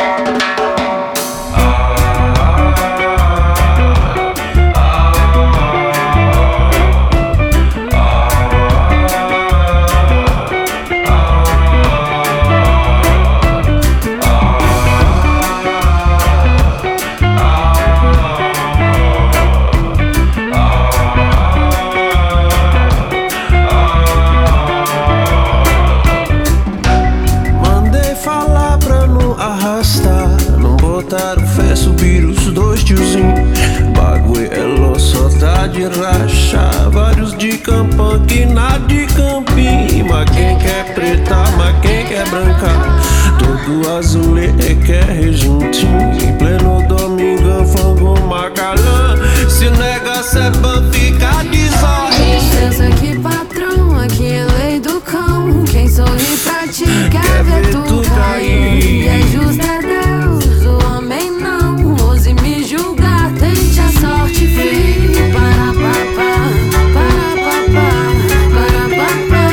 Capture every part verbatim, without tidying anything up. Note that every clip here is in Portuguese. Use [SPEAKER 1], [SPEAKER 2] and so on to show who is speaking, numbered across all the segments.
[SPEAKER 1] botaram fé, subir os dois tiozinhos. Bagulho é louco, só tá de rachar. Vários de campão que nada de campinho. Mas quem quer preta, mas quem quer branca, todo azul é quer rejuntinho. Em pleno domingão, fango, macalã. Se o negócio é bom, fica de sorriso.
[SPEAKER 2] Licença aqui, patrão, aqui é lei do cão. Quem sorri pra ti quer ver tu cair. E é justo é Deus, o homem não. Ouse me julgar, tente a sorte, filho. Para papá, para papá, para papá,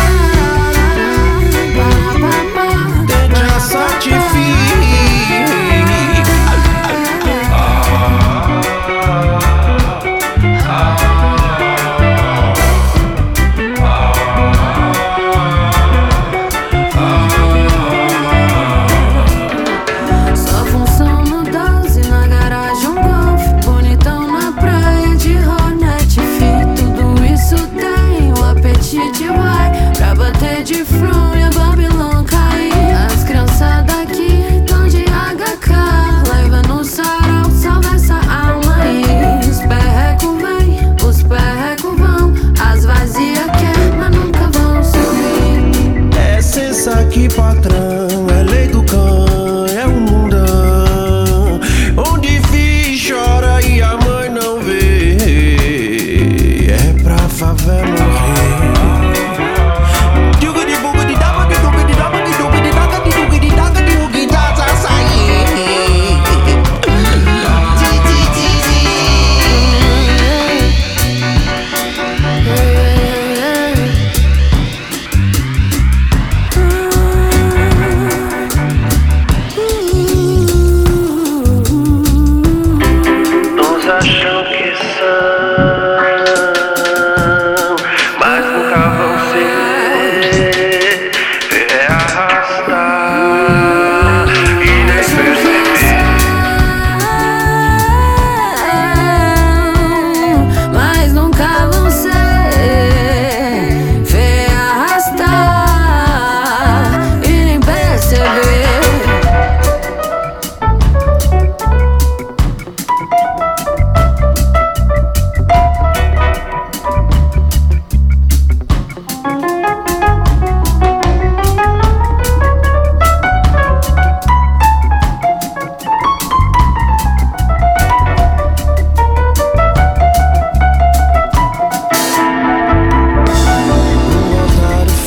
[SPEAKER 2] para papá,
[SPEAKER 1] tente a sorte, filho.
[SPEAKER 2] Pra bater de front e a Babilônia cair. As crianças daqui tão de H K. Leva no sarau, salva essa alma aí. Os perrecos vem, os perrecos vão. As vazias quer, mas nunca vão subir.
[SPEAKER 1] É sensa aqui, patrão, é lei do cão, é um mundão onde filho chora e a mãe não vê. É pra favela morrer. Acham que são, mas nunca vão ser. É arrastar e nem perceber.
[SPEAKER 2] Mas nunca vão ser. Vê arrastar e nem perceber.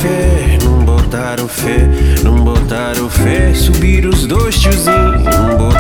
[SPEAKER 1] Fé, não botaram fé, subir os dois tiozinhos.